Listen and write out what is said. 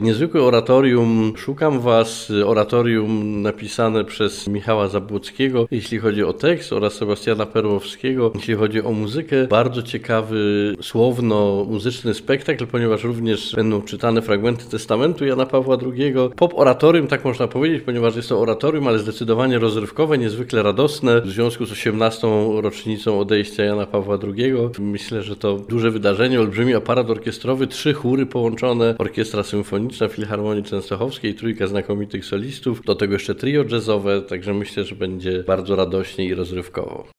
Niezwykłe oratorium. Szukam Was. Oratorium napisane przez Michała Zabłockiego, jeśli chodzi o tekst, oraz Sebastiana Perłowskiego, jeśli chodzi o muzykę. Bardzo ciekawy, słowno-muzyczny spektakl, ponieważ również będą czytane fragmenty testamentu Jana Pawła II. Pop oratorium, tak można powiedzieć, ponieważ jest to oratorium, ale zdecydowanie rozrywkowe, niezwykle radosne w związku z 18. rocznicą odejścia Jana Pawła II. Myślę, że to duże wydarzenie, olbrzymi aparat orkiestrowy, 3 chóry połączone, orkiestra symfoniczna Filharmonii Częstochowskiej, 3 znakomitych solistów, do tego jeszcze trio jazzowe, także myślę, że będzie bardzo radośnie i rozrywkowo.